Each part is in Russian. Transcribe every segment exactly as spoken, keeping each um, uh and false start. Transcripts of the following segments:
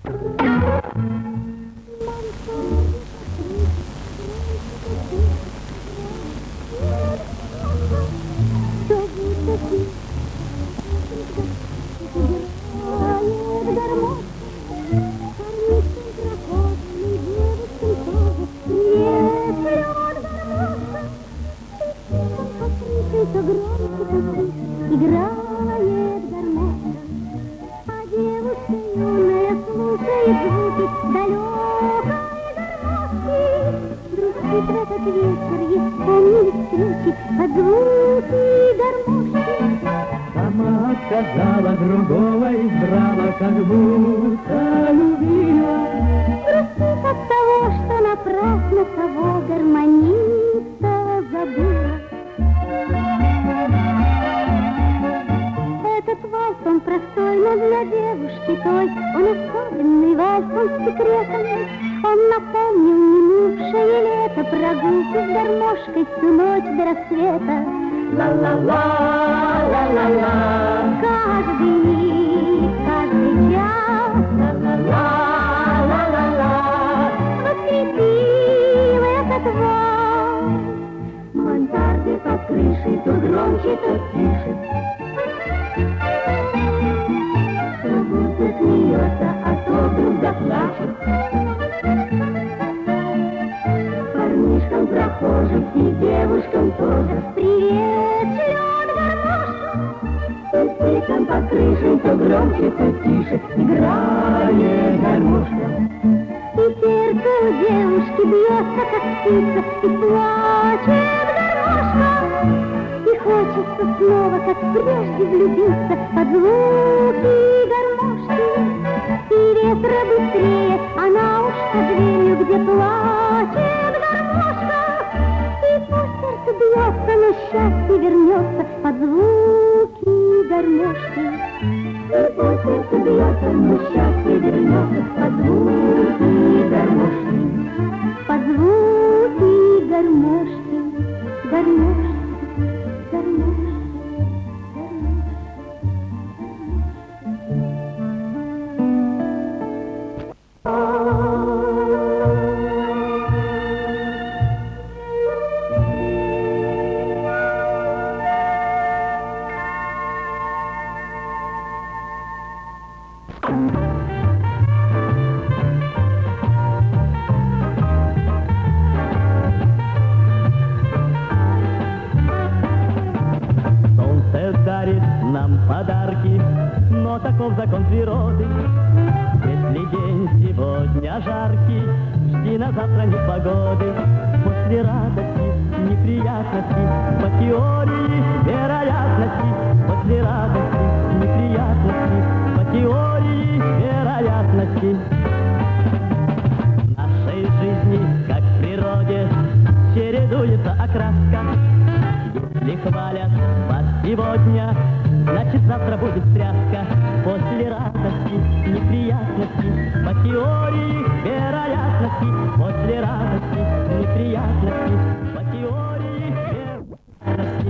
Играет гармошка, а девушка юная слушает звуки далекой гармошки. Грустит в этот вечер, ей вспомнились встречи под звуки гармошки. Сама отказала, другого избрала, как будто любила. Грустит от того, что напрасно того гармониста забыла. Этот вальс, он простой, но для девушки той он особенный вальс, он с секретом. Он напомнил минувшее лето, прогулки с гармошкой всю ночь до рассвета. Ла-ла-ла, ла-ла-ла, Каждый миг, каждый час, ла-ла-ла, ла-ла-ла, воскресил этот вальс. мансарды под крышей то громче, то тише. То будто смеется, а то вдруг заплачет. Парнишкам прохожим и девушкам тоже. Привет, шлет гармошка. То птицам под крышей то громче, то тише. Играет гармошка. И сердце у девушки бьется, как птица, и плачет гармошка. И хочется снова, как прежде, влюбиться под звуки гармошки. И ретро быстрее, она уж за дверью, где плачет гармошка. И пусть сердце бьется, но счастье вернется под звуки гармошки. И пусть сердце бьется, но счастье вернется под звуки гармошки. Под звуки гармошки, гармошки, гармошки, Солнце дарит нам подарки, но таков закон природы. Если день сегодня жаркий, жди на завтра непогоды. После радости, неприятности, по теории вероятности. После радости, неприятности, по теории вероятности. В нашей жизни, как в природе, чередуется окраска. Если хвалят вас сегодня, значит завтра будет тряска. После радости, неприятности, по теории вероятности. После радости, неприятности, по теории вероятности.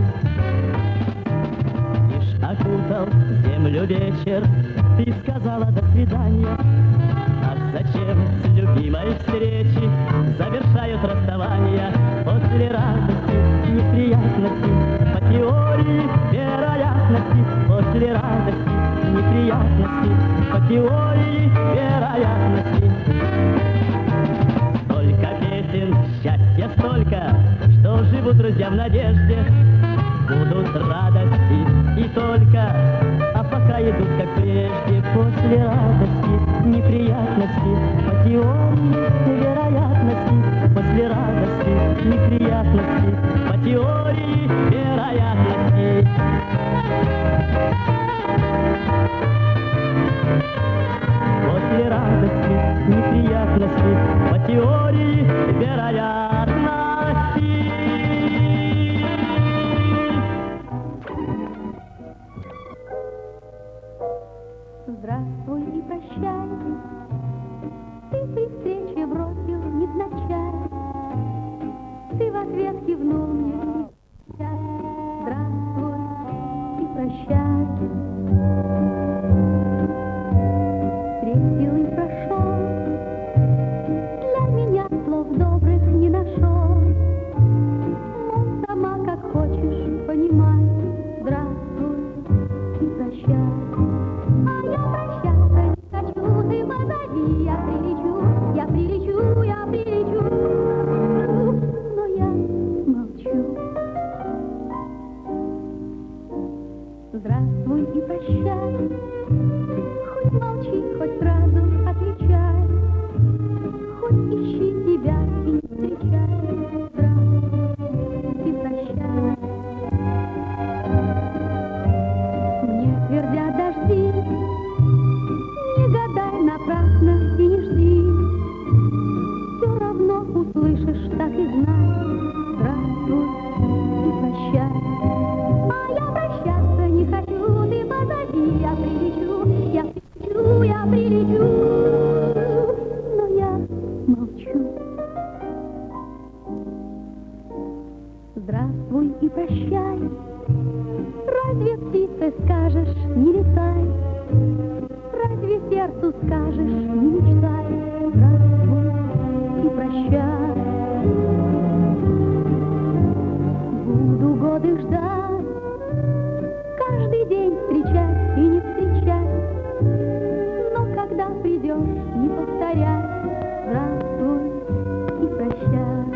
Лишь окутал землю вечер, ты сказала до свидания. А зачем с любимой встречи завершают расставания? После радости, неприятности, по теории вероятности. После радости, неприятности, по теории вероятности. Столько песен, счастья столько, что живут друзья в надежде. Будут радости и только, а пока идут как прежде. После радости, неприятности, по теории вероятности. После радости, неприятности, по теории вероятности. После радости, неприятности, по теории вероятности. Здравствуй и прощай, ты при встрече бросил невзначай, ты в ответ кивнул мне. Здравствуй и прощай, встретил и прошел. подожди, я прилечу, я прилечу, я прилечу, но я молчу. Здравствуй и прощай, хоть молчи, хоть сразу отвечай, хоть ищи тебя и не встречай. Здравствуй и прощай. Не твердят дожди, не гадай напрасно и не жди, все равно услышишь, так и знай. Здравствуй и прощай. А я прощаться не хочу, ты подожди, я прилечу, я прилечу, я прилечу, но я молчу. Здравствуй и прощай, разве птице скажешь, не летай, разве сердцу скажешь, не мечтай. Здравствуй и прощай. Буду годы ждать, каждый день встречать и не встречать, но когда придешь, не повторяй. Здравствуй и прощай.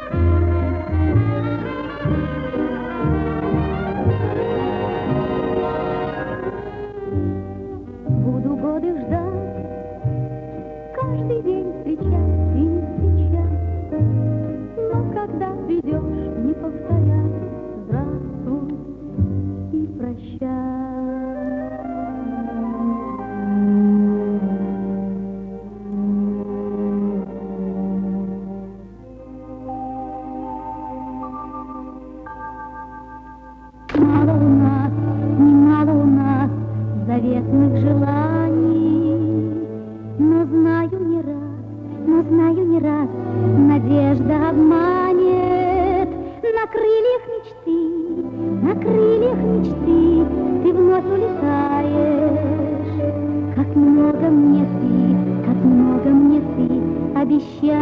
Буду годы ждать, каждый день встречать и не встречать, но когда придешь, не повторяй. Здравствуй и прощай. Мало у нас, немало у нас заветных желаний, но знаю не раз, но знаю не раз, надежда обманет. На крыльях мечты, на крыльях мечты ты вновь улетаешь. Как много мне ты, как много мне ты обещаешь.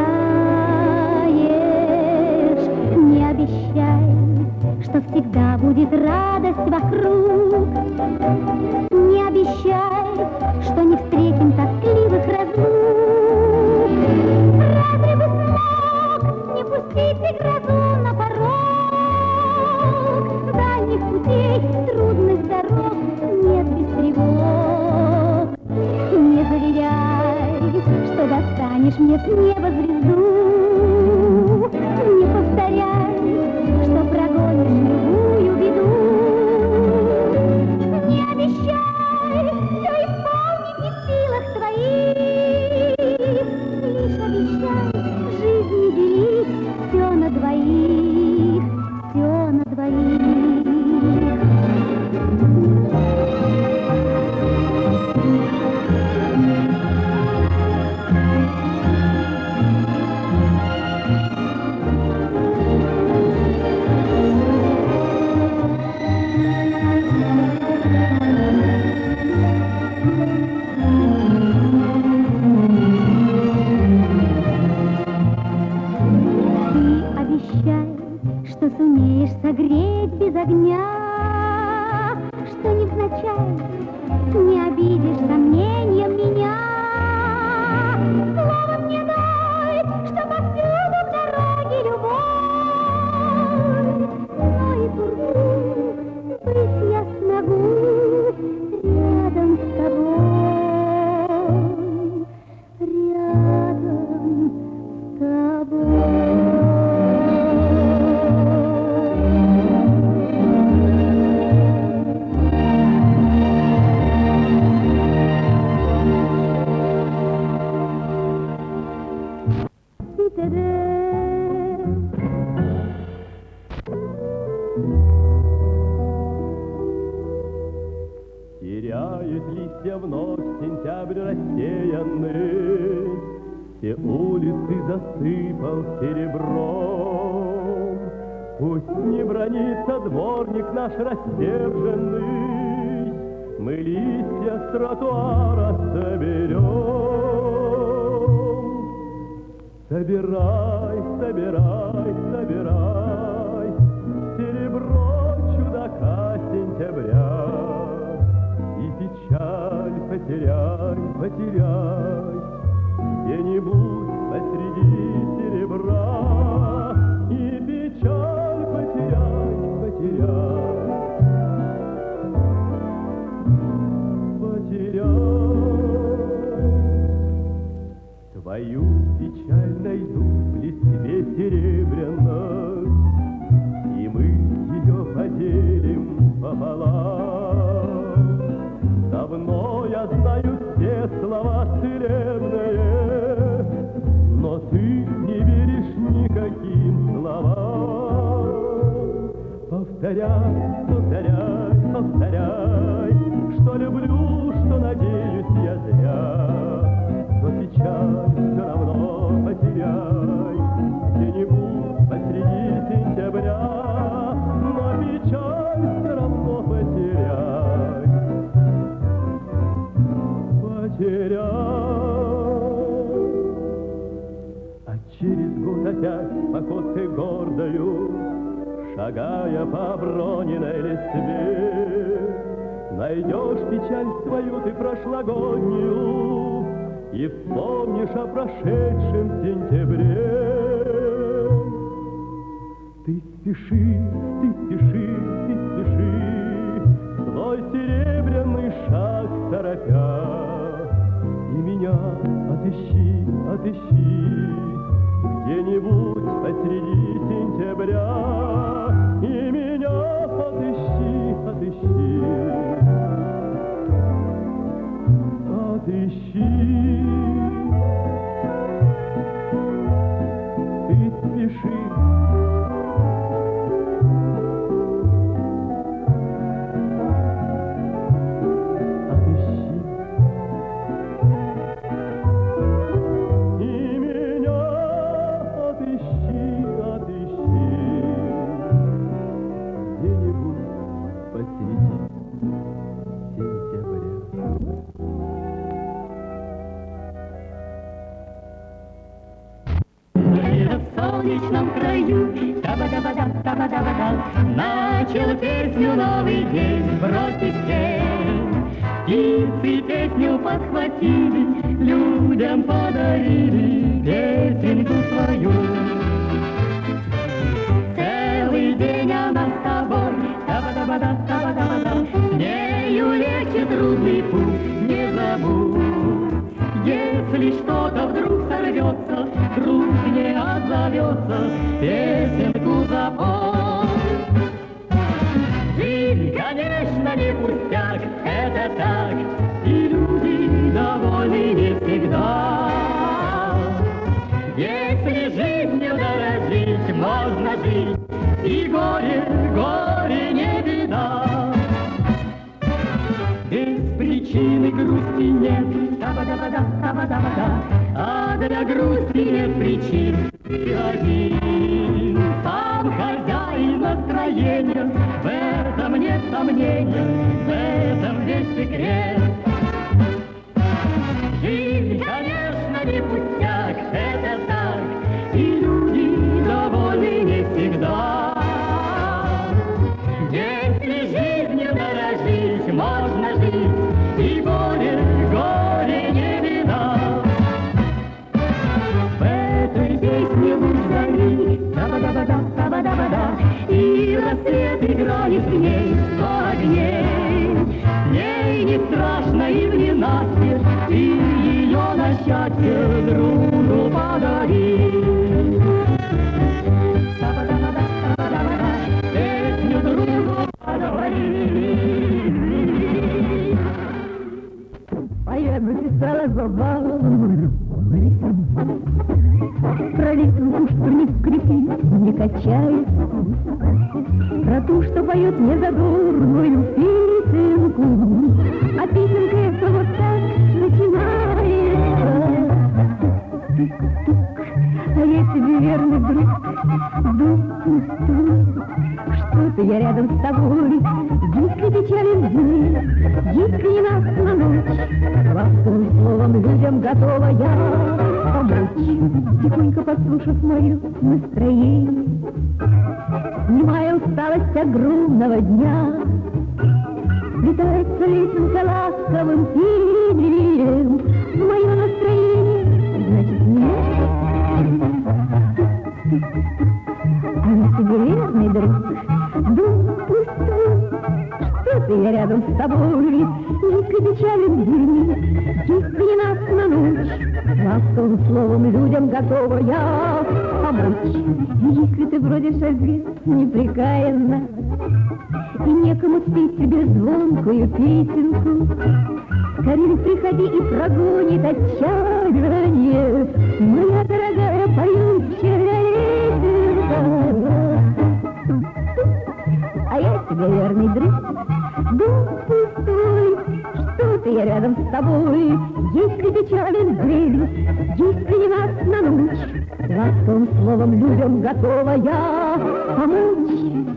Не обещай, что всегда будет радость вокруг. Не обещай, что не встретим тоскливых разлук. Разве бы смог не пустить ты грозу на порог? Дальних путей, трудных дорог нет без тревог. Не заверяй, что достанешь мне с неба звезду. Не повторяй, что прогонишь любую беду. Не обещай, все исполнить не в силах твоих. Лишь обещай жизни делить все на двоих, все на двоих. Что сумеешь согреть без огня, что невзначай не обидишь сомнением меня. Слово мне дай, что повсюду в дороге любовь, но и турбу быть я смогу рядом с тобой, рядом с тобой. Теряет листья вновь сентябрь рассеянный, все улицы засыпал серебром. Пусть не бранится дворник наш рассерженный, мы листья с тротуара соберем. Собирай, собирай, собирай серебро чудака сентября. И печаль потеряй, потеряй где-нибудь посреди серебра, и печаль потерять, потерять, потерять. Твою печаль найду в листве серебряной, и мы ее поделим пополам. Давно я знаю все слова целебные, но ты не веришь никаким словам. Повторяй, повторяй, повторяй, что люблю, что надеюсь я зря. Но печаль все равно потеряй где-нибудь посреди сентября. Но печаль все равно потеряй, потеряй. А через год опять походкой гордою, шагая по оброненной листве, найдешь печаль свою ты прошлогоднюю и вспомнишь о прошедшем сентябре. Ты спеши, ты спеши, ты спеши, свой серебряный шаг торопя, и меня отыщи, отыщи где-нибудь посреди сентября, и меня отыщи, отыщи, отыщи. Ты спеши, начал песню новый день, бросить тень. Птицы песню подхватили, людям подарили песенку свою. Целый день она с тобой, таба-таба-да, таба-таба-да, с нею легче трудный путь, не забудь. Если что-то вдруг сорвется, друг не отзовется, песенку запой. Жизнь, конечно, не пустяк, это так, и люди довольны не всегда. Если жизнью дорожить, можно жить, и горе, горе не беда. Без причины грусти нет, таба-да-ба-да, таба-да-ба-да, а для грусти нет причин. Ты один, сам хозяин настроения, в этом нет сомнения, в этом весь секрет. Жизнь, конечно, не пустяк, это так, и люди довольны не всегда. Если жизнью дорожить, можно жить, и горе, горе не беда. В этой песне луч зари, таба-да-ба-да, таба-да-ба-да, и рассвет играет в ней сто огней. С ней не страшно и в ненастье, и ее на счастье другу подари. Таба-да-ба-да, таба-да-ба-да, песню другу подари. Я написала забаву про лесу, что не скрипит, не качает, про ту, что поет незадурную песенку, а песенка эта вот так начинается. А я тебе верный друг, дух, что-то я рядом с тобой, дико печален дни, дико ненастна ночь, ласковым словом людям готова я помочь, тихонько послушав мое настроение, снимая усталость огромного дня, летается лесенка ласковым пением в мое настроение. с тобой. Дико печален день, дико ненастна ночь, ласковым словом людям готова я помочь. Дико ты бродишь один непрекаянно, и некому спеть тебе звонкую песенку. Скорее приходи и прогонит отчаяние моя дорогая поющая лесенка. А я тебе верный друг, дом пустой, что ты, я рядом с тобой. Если печален день, если ненастна ночь, ласковым словом людям готова я помочь.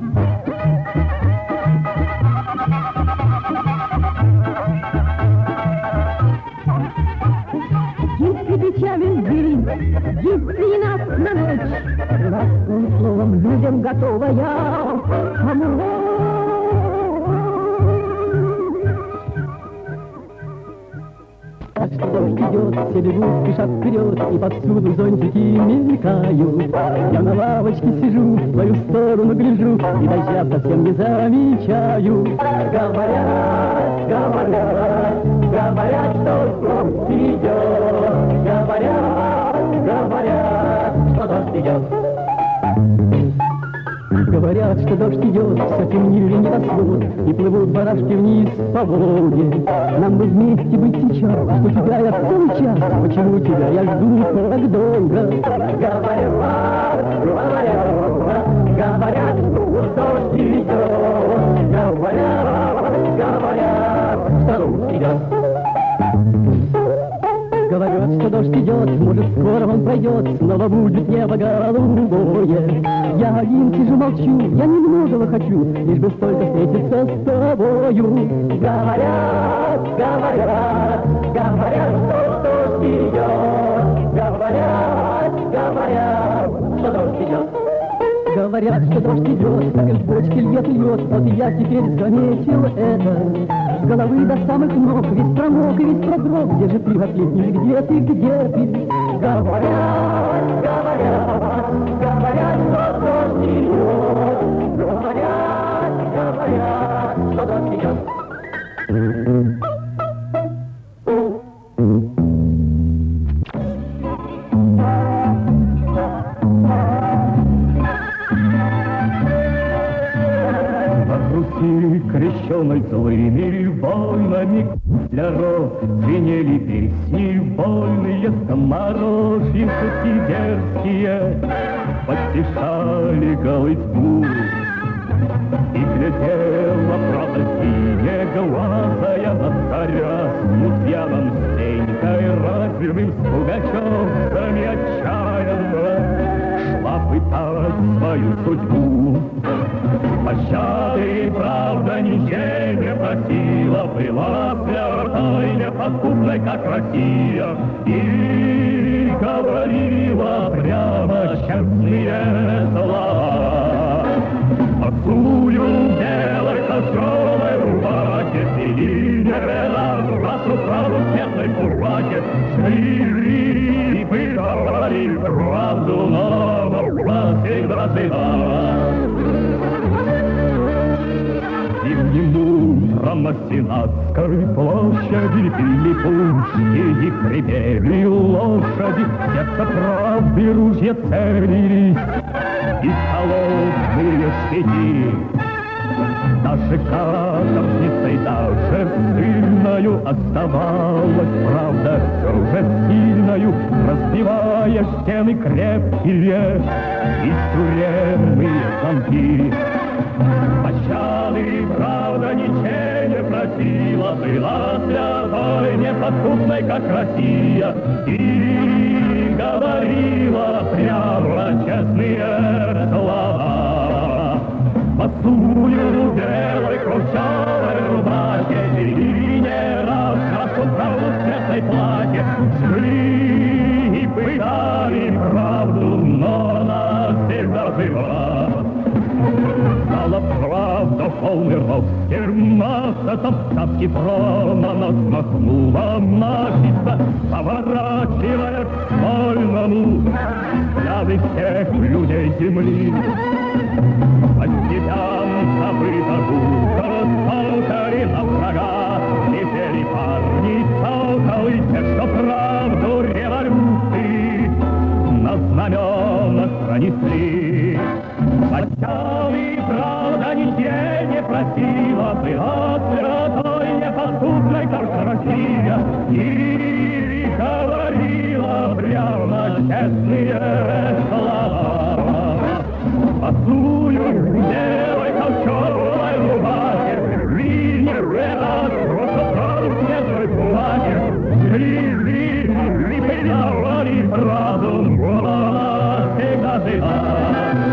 Если печален день, если ненастна ночь, ласковым словом людям готова я помочь. Дождь идет, все бегут, спешат вперед, и повсюду зонтики мелькают. Я на лавочке сижу, в твою сторону гляжу, и дождя совсем не замечаю. Говорят, говорят, говорят, что дождь идет. Говорят, говорят, что дождь идет. Говорят, что дождь идет, все темнее небосвод, и плывут барашки вниз по Волге. Нам бы вместе быть сейчас, что тебя я целый час, почему тебя я жду так долго? Говорят, говорят, говорят, что дождь идет. Говорят, говорят, что дождь идет. Говорят, что дождь идет, может, скоро он пройдет, снова будет небо голубое. Я один сижу, молчу, я немногого хочу, лишь бы столько встретиться с тобою. Говорят, говорят, говорят, что дождь идет. Говорят, говорят, что дождь идет. Говорят, что дождь идет, как из бочки льет, льет, вот я теперь заметил это. С головы до самых ног, весь промок и весь продрог, где же ты, отлетнешь, где ты, где ты? Говорят, говорят, говорят, что дождь идет. Говорят, говорят, что дождь идет. Крещеной злыми войнами для звенели песни вольные, скоморохи шутки дерзкие подтешали голытьбу. И глядела правда синеглазая на царя с мутьяном Стенькой, разверным с пугачевцами отчаянно шла пытать свою судьбу. Пощады, правда, ничей не просила, была святой, неподкупной, как Россия, и говорила прямо честные слова. Посую белой кожаной рубахе, Селине раз, раз управу в светлой фуражке, шли и выговорили правду, но навсегда навсегда. Зимним утром на Сенатской площади пили пушки и хрипели лошади, сердце правды ружья целились и холодные шпики. Даже каторжницей, даже сильною оставалась правда все же сильною, разбивая стены крепкие и тюремные замки. Пощады, правда, ничей не просила, была святой, неподкупной, как Россия, и говорила прямо честные слова. Посую белой кручевой рубахе, и не раз красу правду в светлой платье, шли и пытали правду, но навсегда жива. Знала правда полный рост семнадцатом, тапки прона нас махнула Машица, поворачивая к вольному взгляды всех людей земли. По степям забыта гулка, алтари на рога, летели парни, соколы, те, что правду революции на знаменах пронесли. Хотя и правда нигде не просила бы от святой неподступной торжества Россия, и говорила прямо честные слова. Посую белой холщовой рубахе, линии ряд, просто правду свежей бумаги, жили, жили, передавали правду, была всегда жива.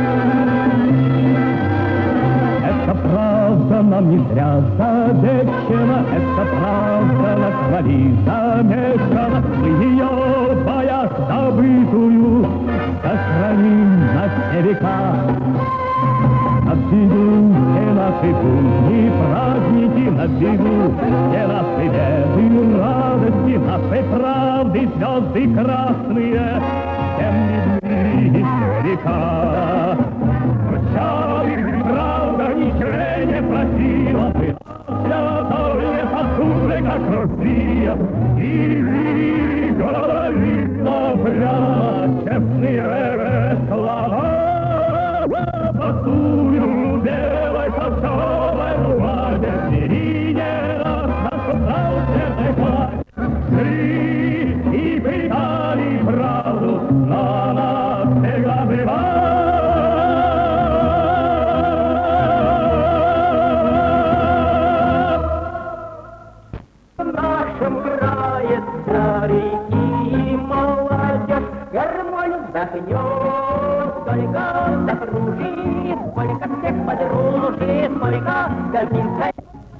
Эта правда нам не зря завещена, эта правда на крови замешана. Мы ее, боясь забытую, сохраним на все века. На виду все наши будни, праздники, на виду все наши беды, радости, нашей правды, звезды красные, всем видны века. Прощай, правда, ничего не просила бы, святое посудной, как Россия, и говорила прямо честные слова. Посую белой холщовой бумаге, сирине нас нашу правденной флаг, жили и передали правду, на нас всегда жива. Вздохнет, сколько запружит, сколько всех подружит, сколько гостинцев.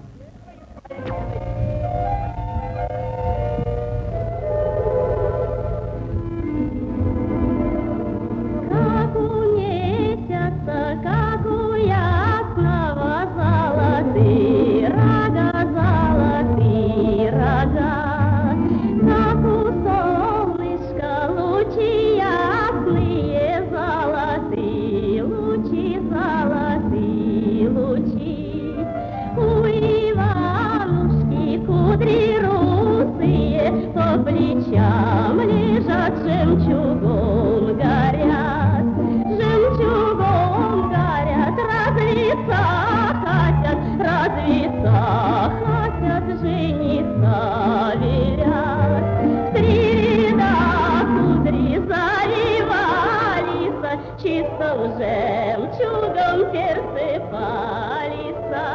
Как у месяца, как у ясного, золотые рога, золотые рога, как у солнышка лучи ясные, золотые лучи, золотые лучи. У Иванушки кудри русые, по плечам лежат, жемчугом горят, жемчугом горят, развиться хотят, развиться хотят, жениться велят. Три ряда кудри заливались, чистым жемчугом персыпались.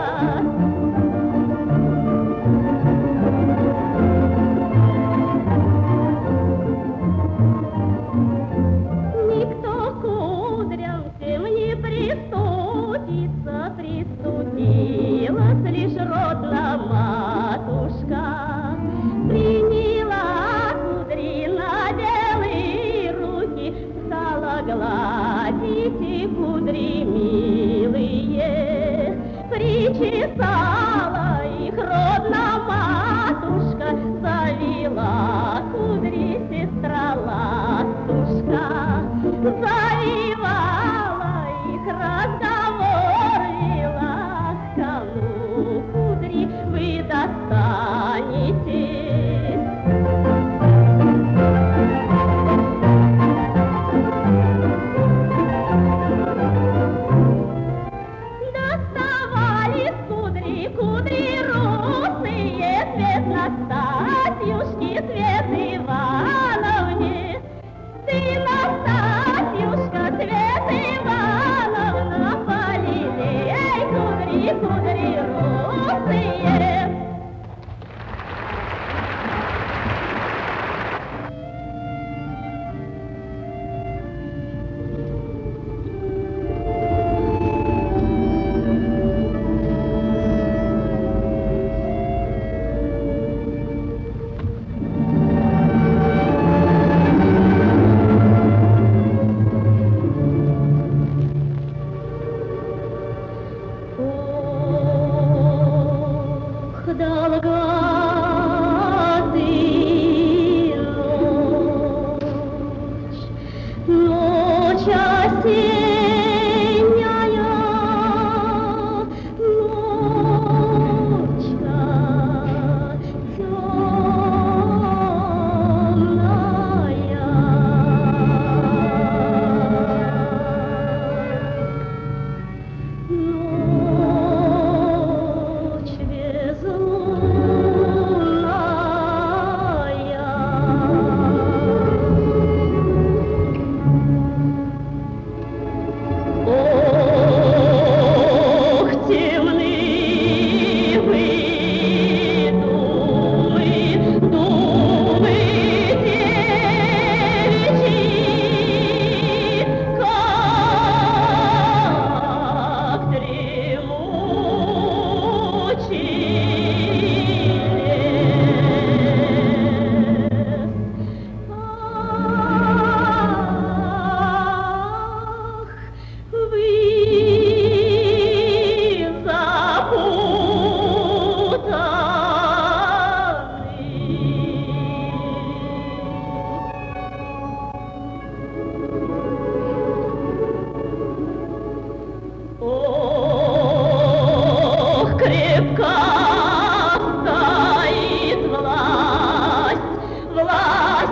Никто кудрям тем не пристудится, пристудилась лишь родная матушка. Приняла кудри на белые руки, стала гладить и кудри милые. Причесала их родная матушка, завела кудри сестра ластушка. Завивала их, разговор вела, кому кудри вы достанете. Доставали кудри, кудри русые, цвет Настасьюшки, цвет Ивановне. Ты, Настасьюшка, цвет Ивановна, полилей кудри, кудри русые. осенняя ночка.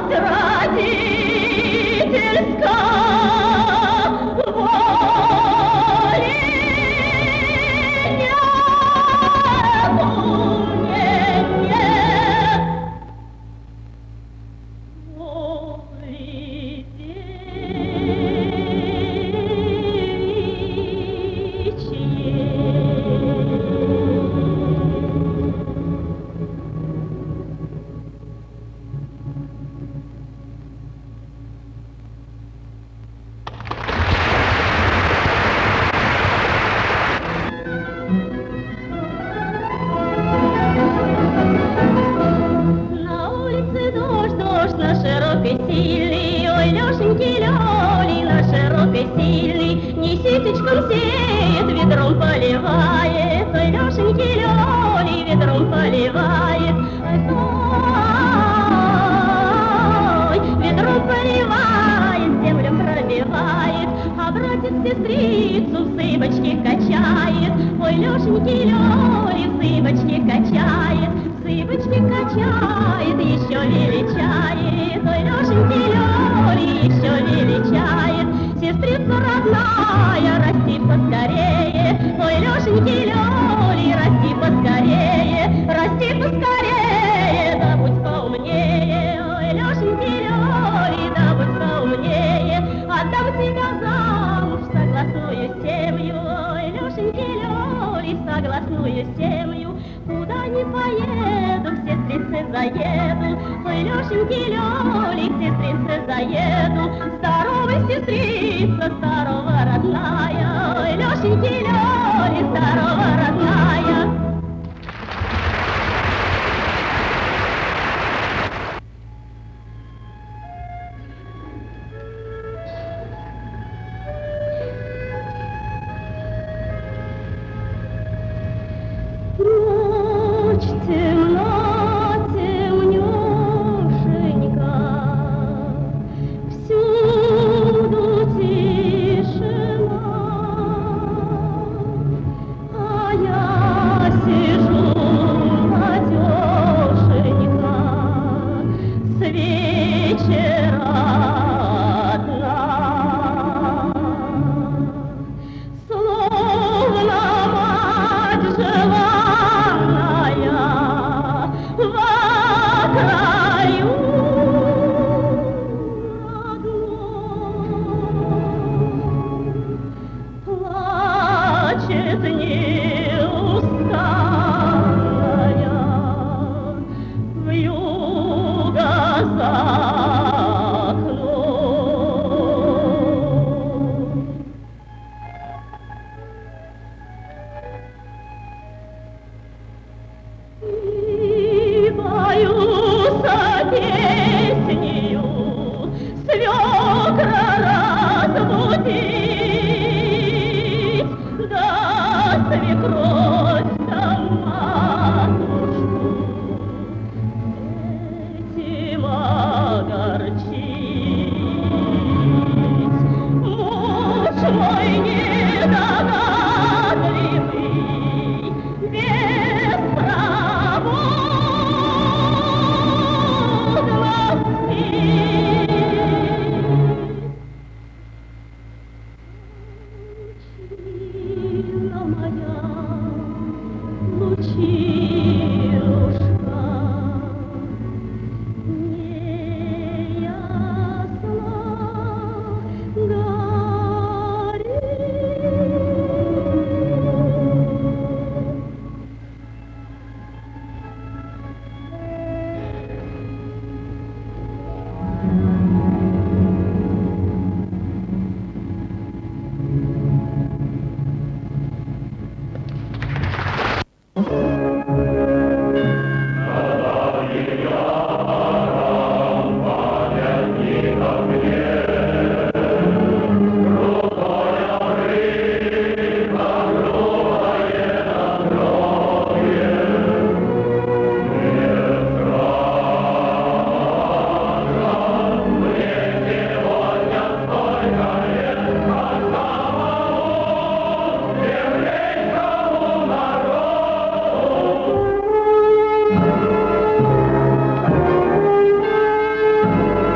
Thank you.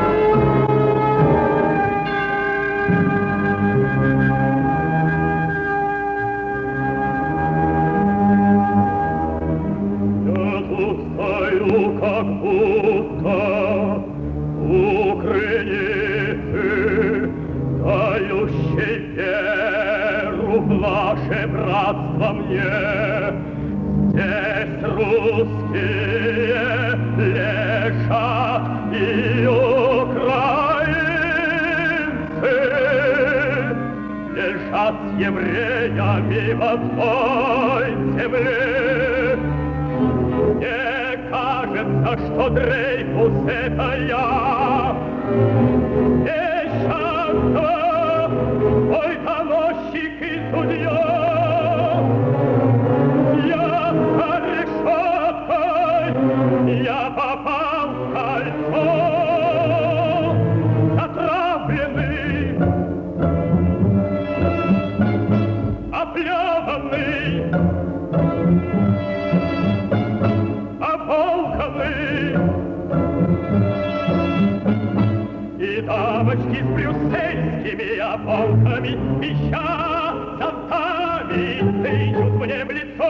границы, дающей веру в наше братство мне. Здесь русские лежат и украинцы, лежат с евреями в одной земле. Мне кажется, что Дрейфус — это я. Мещанка, ой, доносчик и судья. Я за решеткой, я попал в кольцо, отравленный, оплеванный, оболганный. И дамочки с брюссельскими оболками, ища зонтами, тычут мне в лицо.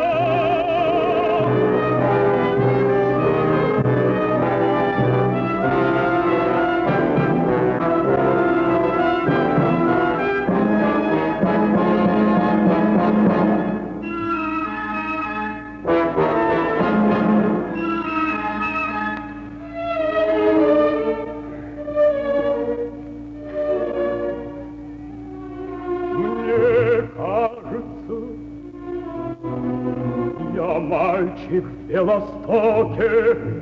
Мальчик в Белостоке.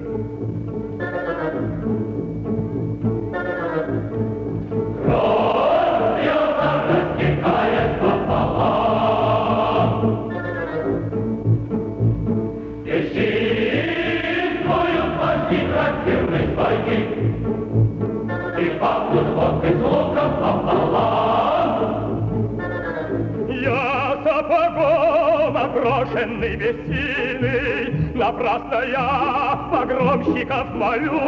Кровь бьется, растекает пополам. Бесчинствую пасти противной свойки, и пахнут водкой с луком пополам. Я сапогом оброшенный, бессильный, напрасно я погромщиков молю.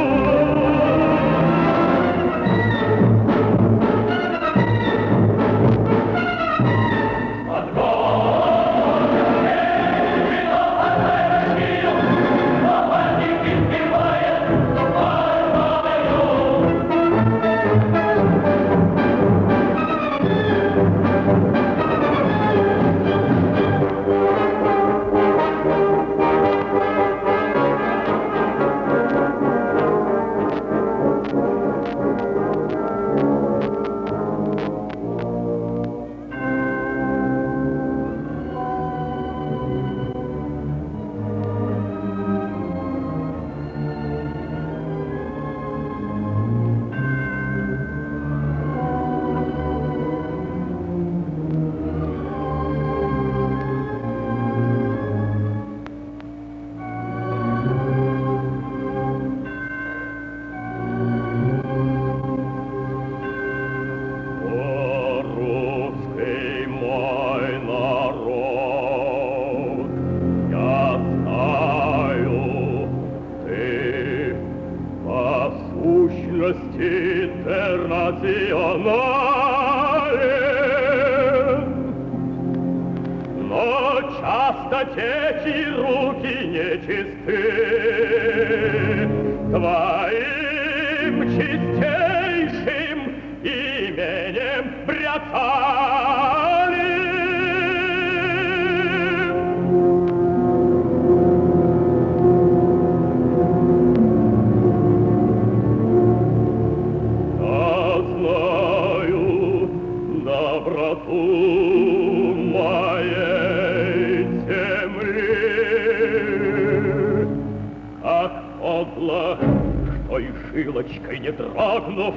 Жилочкой не дрогнув,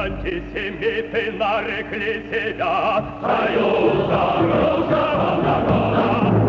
антисемиты нарекли себя союзом русского народа.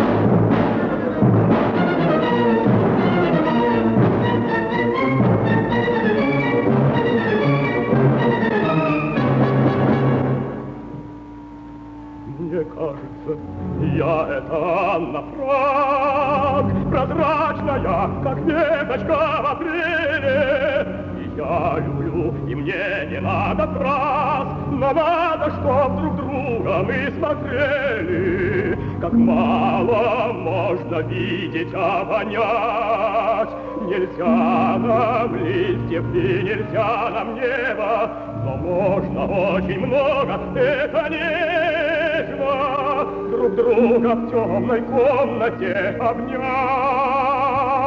Мне кажется, я это Анна Франк, прозрачная, как веточка в апреле. Я люблю, и мне не надо фраз, но надо, чтоб друг друга мы смотрели. Как мало можно видеть, обонять, нельзя нам листьев и нельзя нам неба, но можно очень много, это нежно, друг друга в темной комнате обнять.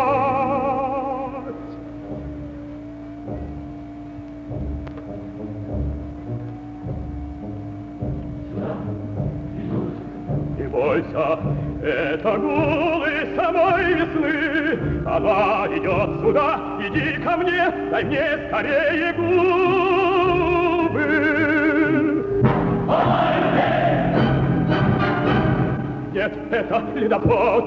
Не бойся, это гулы самой весны, она идет сюда, иди ко мне, дай мне скорее губы. Нет, это ледопот.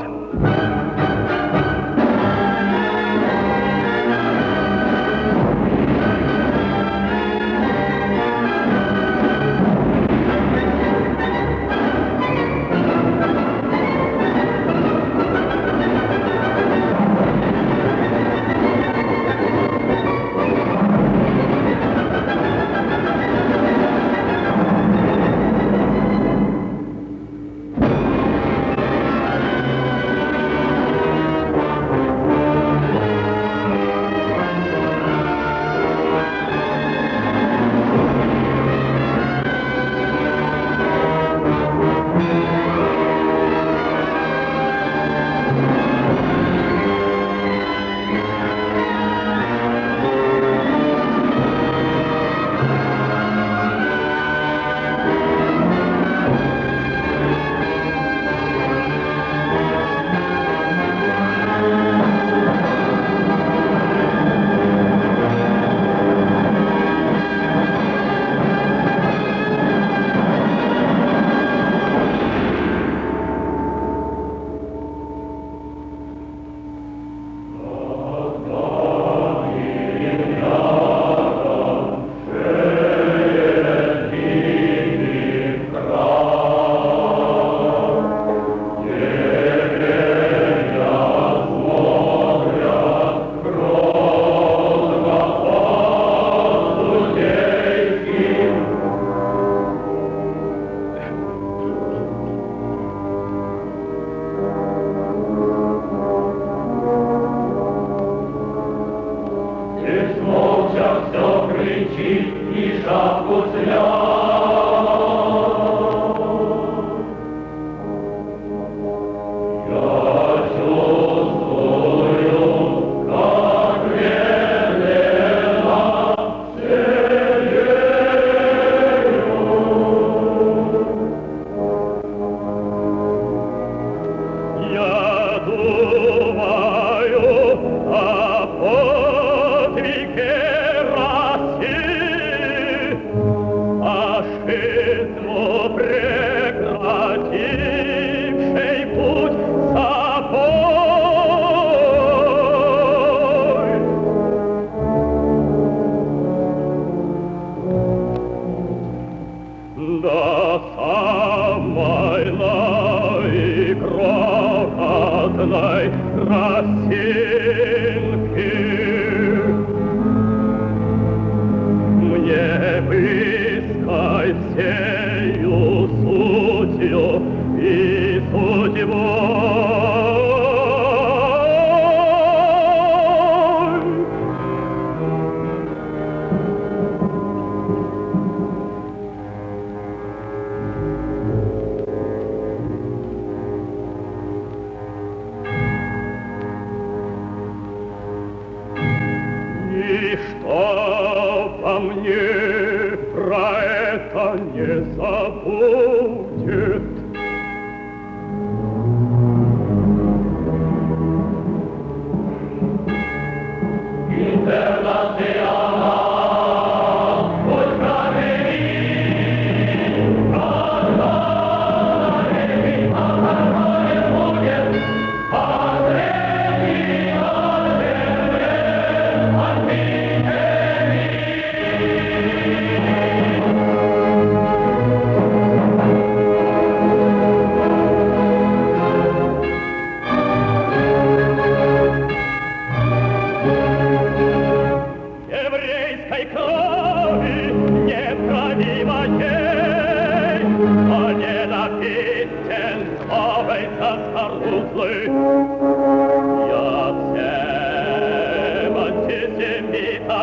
Я всех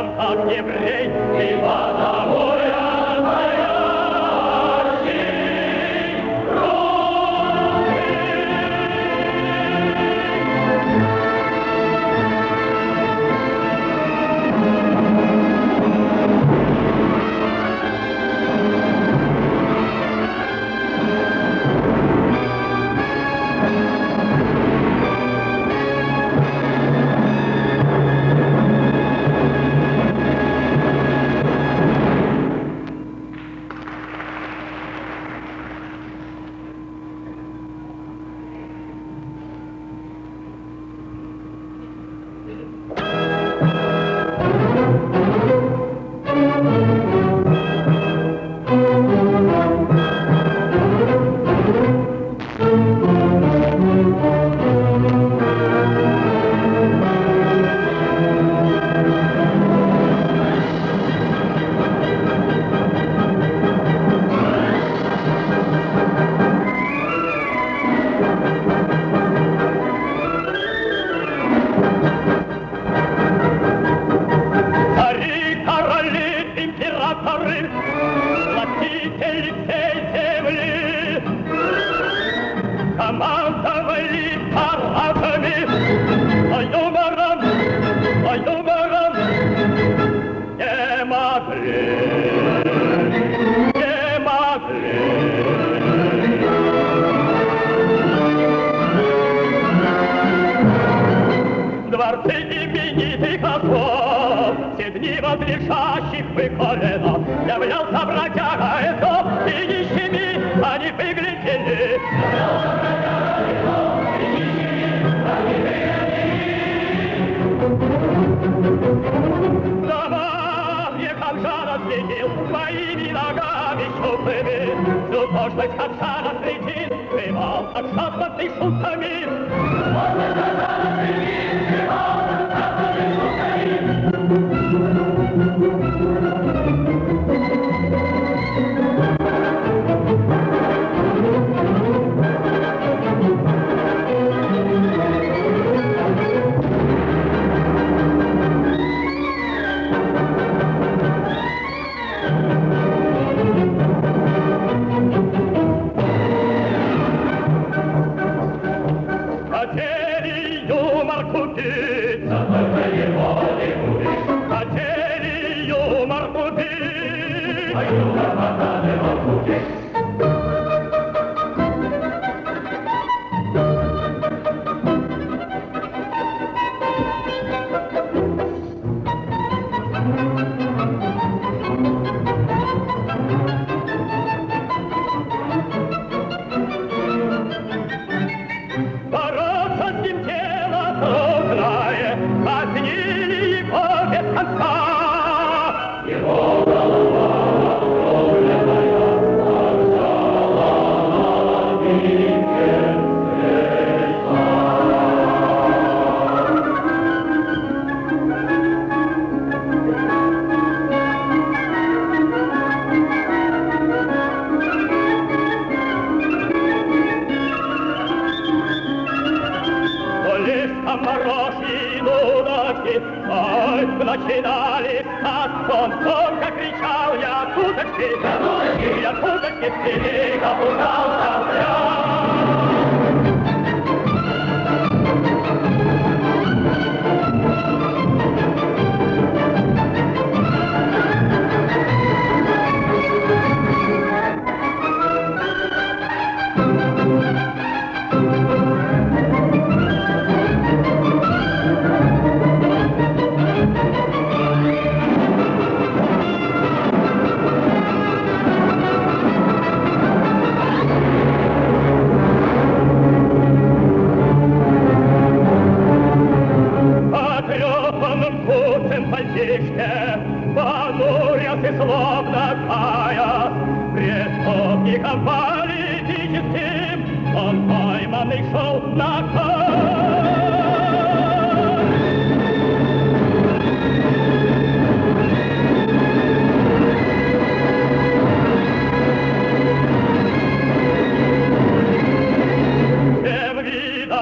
сам как еврей, и потому я стоящий крови.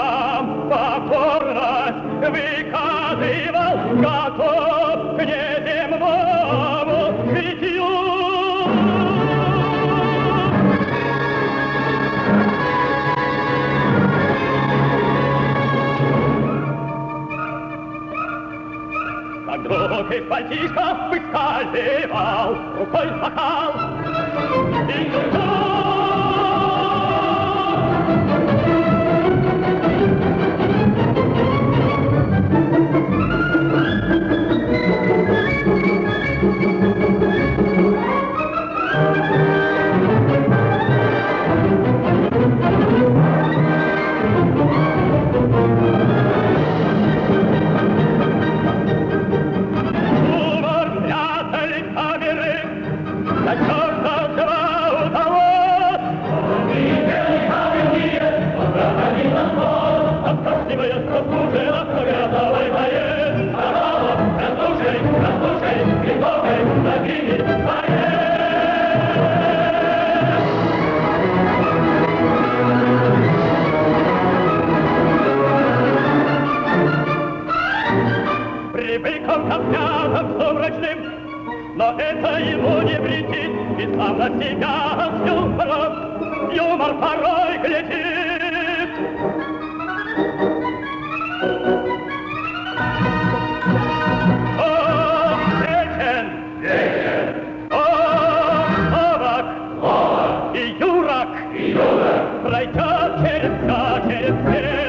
Выказывал готов к неделе. мальчишка выскальзывал, рукой махал. И привык он ко пьянам сумрачным, но это ему не вредит, и сам на себя с юмором, юмор порой глядит. О, вечен, вечен, о, Новак, Новак, и Юрак, и Юрак, пройдет через все, через все.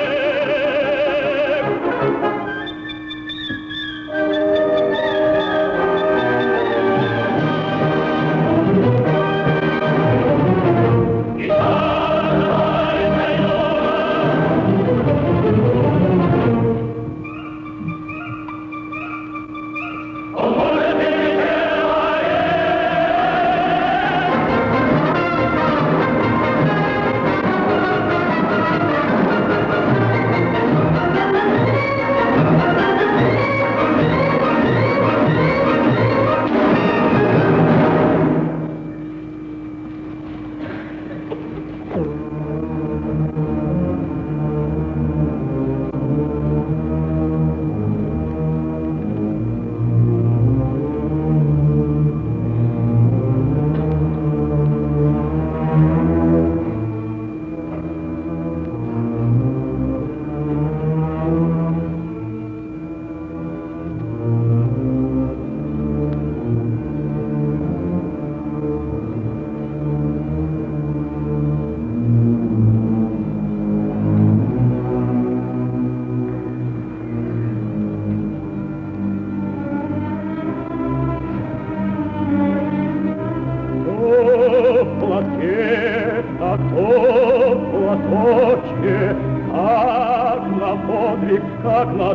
Платке, а то платочке, как на подвиг, как на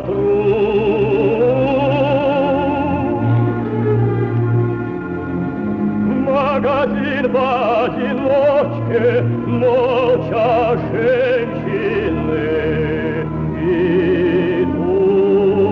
труд. Магазин в одиночке, молча женщины идут.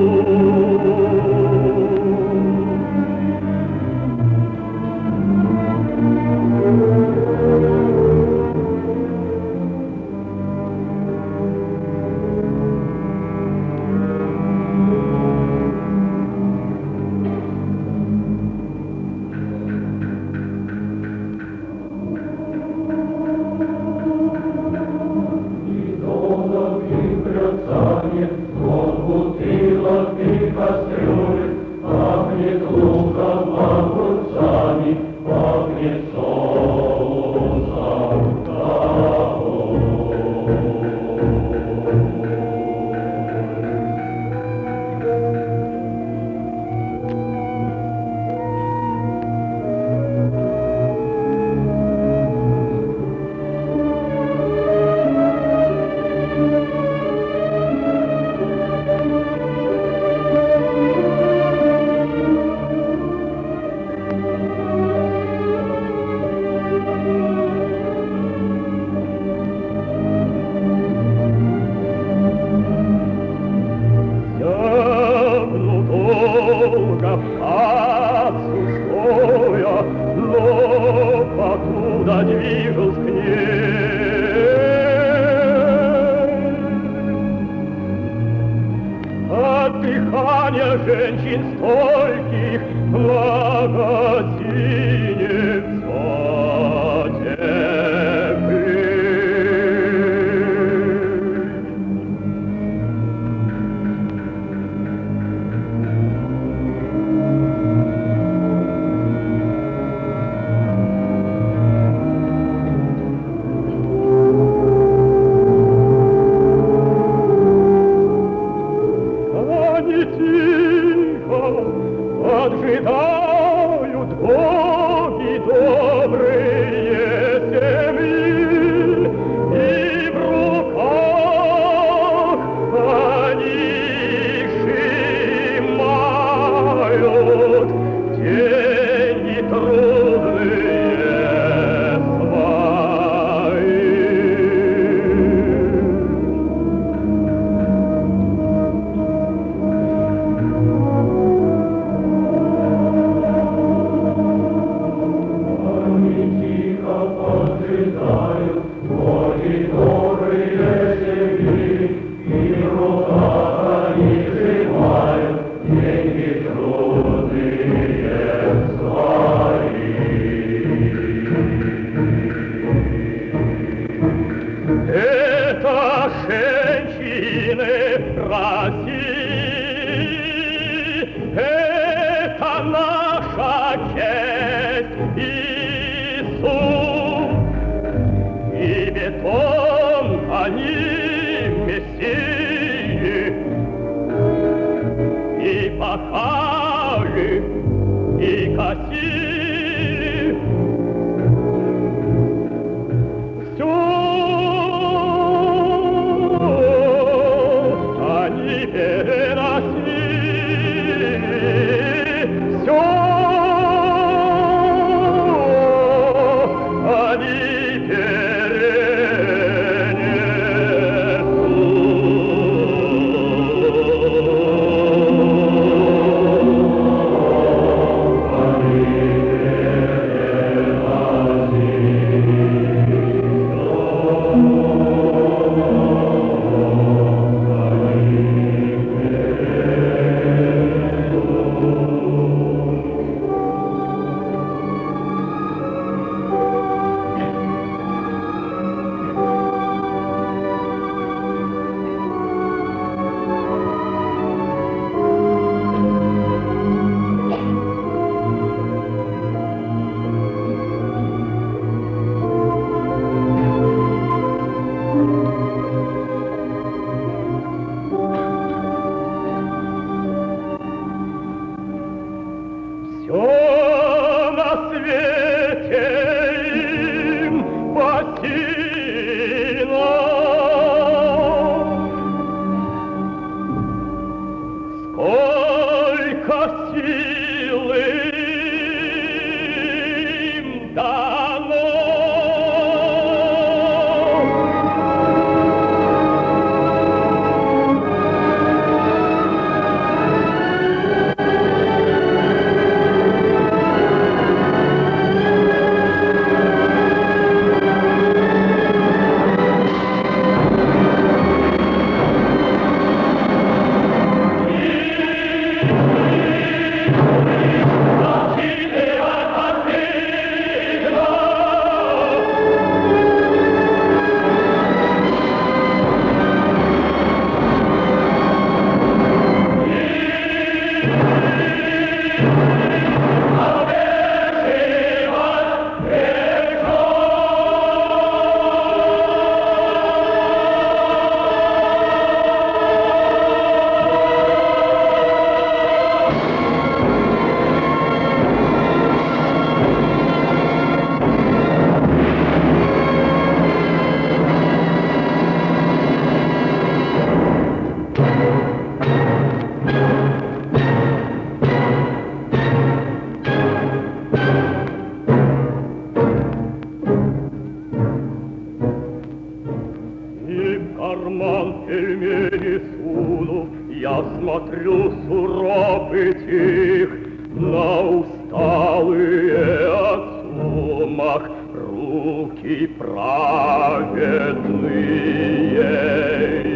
Покуда движусь к ней, от дыхания женщин стольких в магазине затеплей. боги добрые земли, и в руках они сжимают деньги трудные свои. Это женщины России, это наша честь Иисус, и бетон они мессии, и пахали, и косили. Все они переносили, все они все на свете им постигно. Сколько силы им дано. пельмени сунув, я смотрю суров и тих на усталые от сумах руки праведные.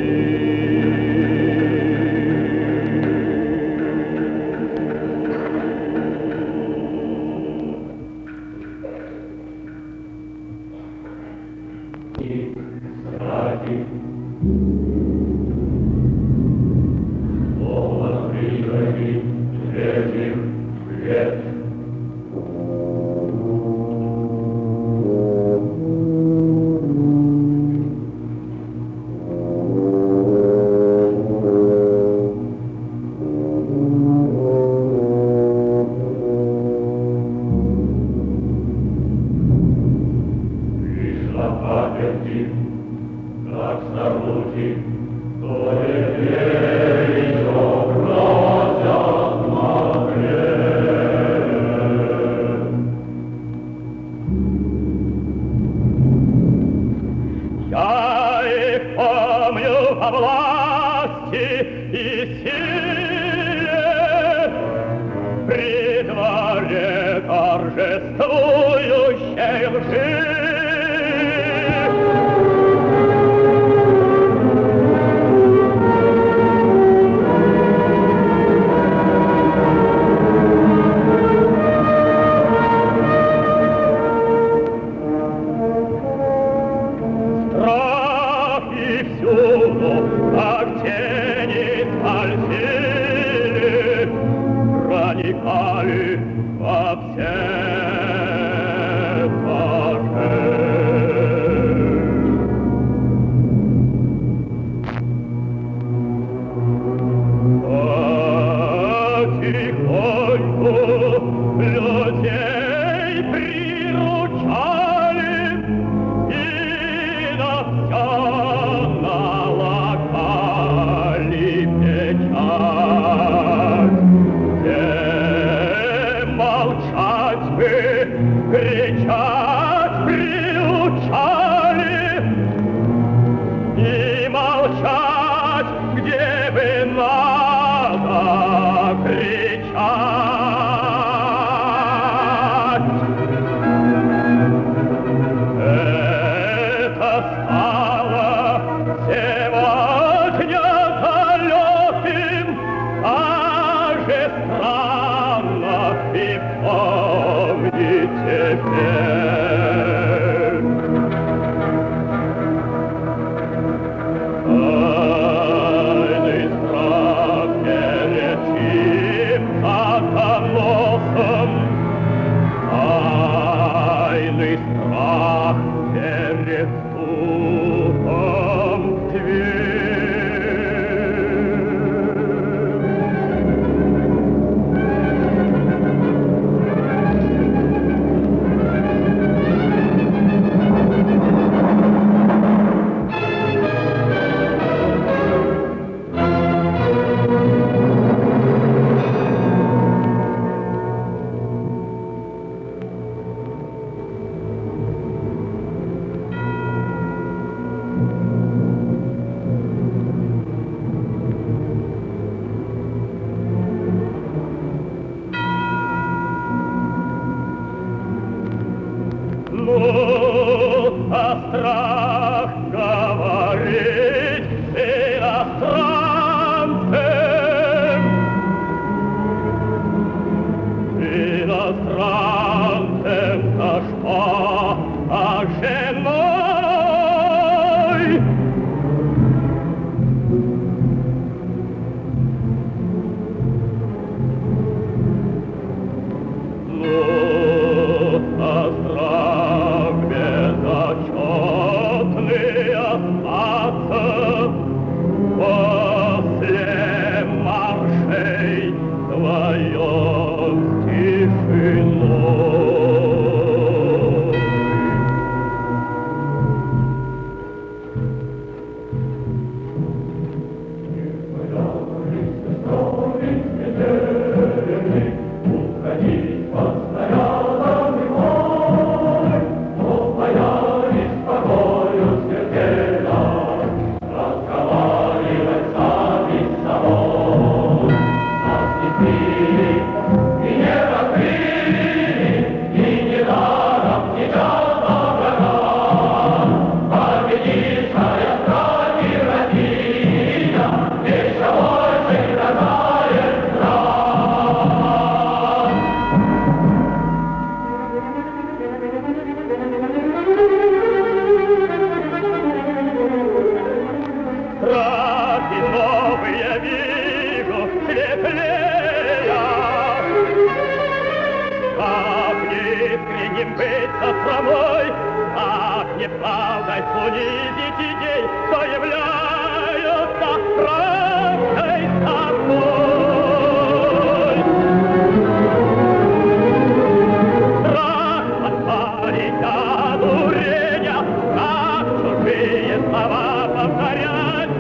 Слова повторять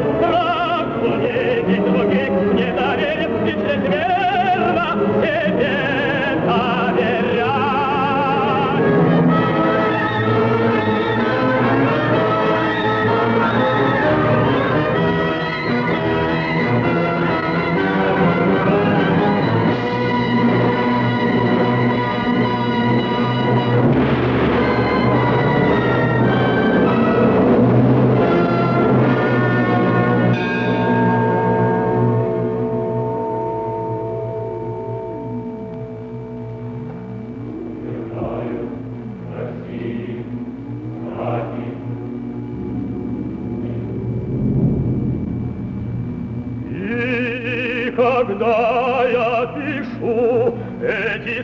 пишу эти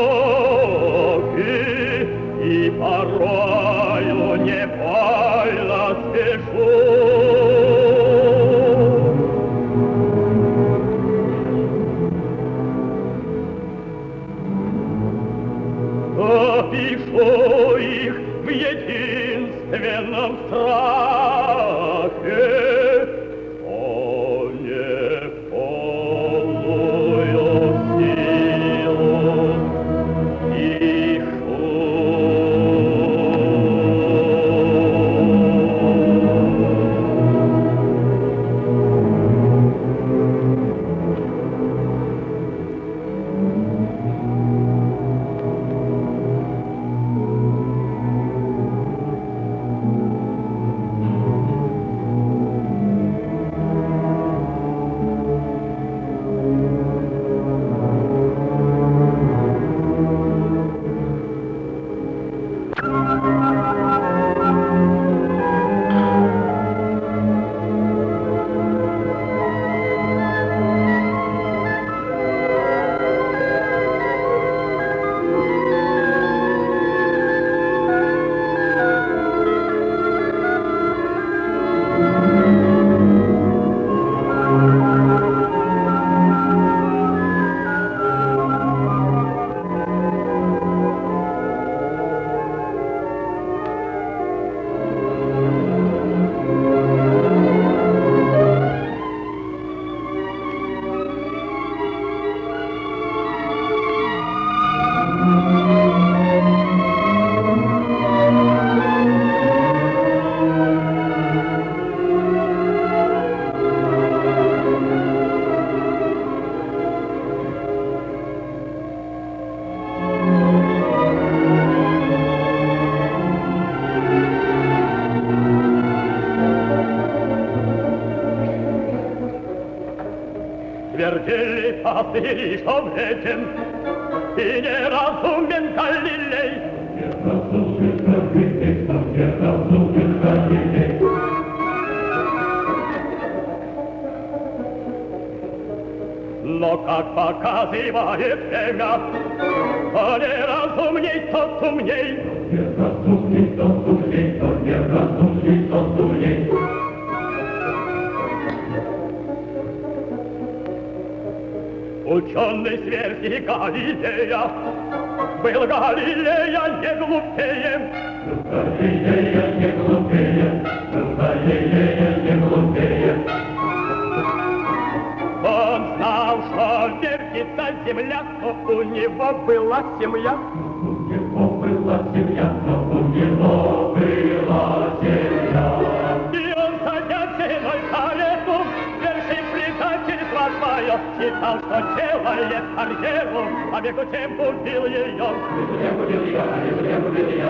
строки, и порою невольно спешу. Пишу их в единственном страхе, о неполную силу пишу. Твердили пастыри, что вреден и неразумен Галилей. Неразумен Галилей, неразумен Галилей. Но, как показывает время, то неразумней, тот умней. Неразумней, тот умней, то неразумней, тот умней. Ученый сверхи Галилея был Галилея не глупее. Был Галилея не глупее, был Галилея не глупее. Он знал, что вертится земля, но у него была семья. У него была семья, но у него была семья. И он, садя целой карету, вершит предательство свое, считал, что делает карьеру, а между тем убил ее. Между тем убил ее, а между тем убил ее.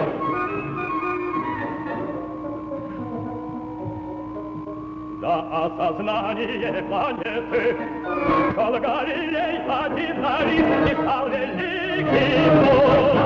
За осознание планеты шел Галилей, один на риск и стал великим.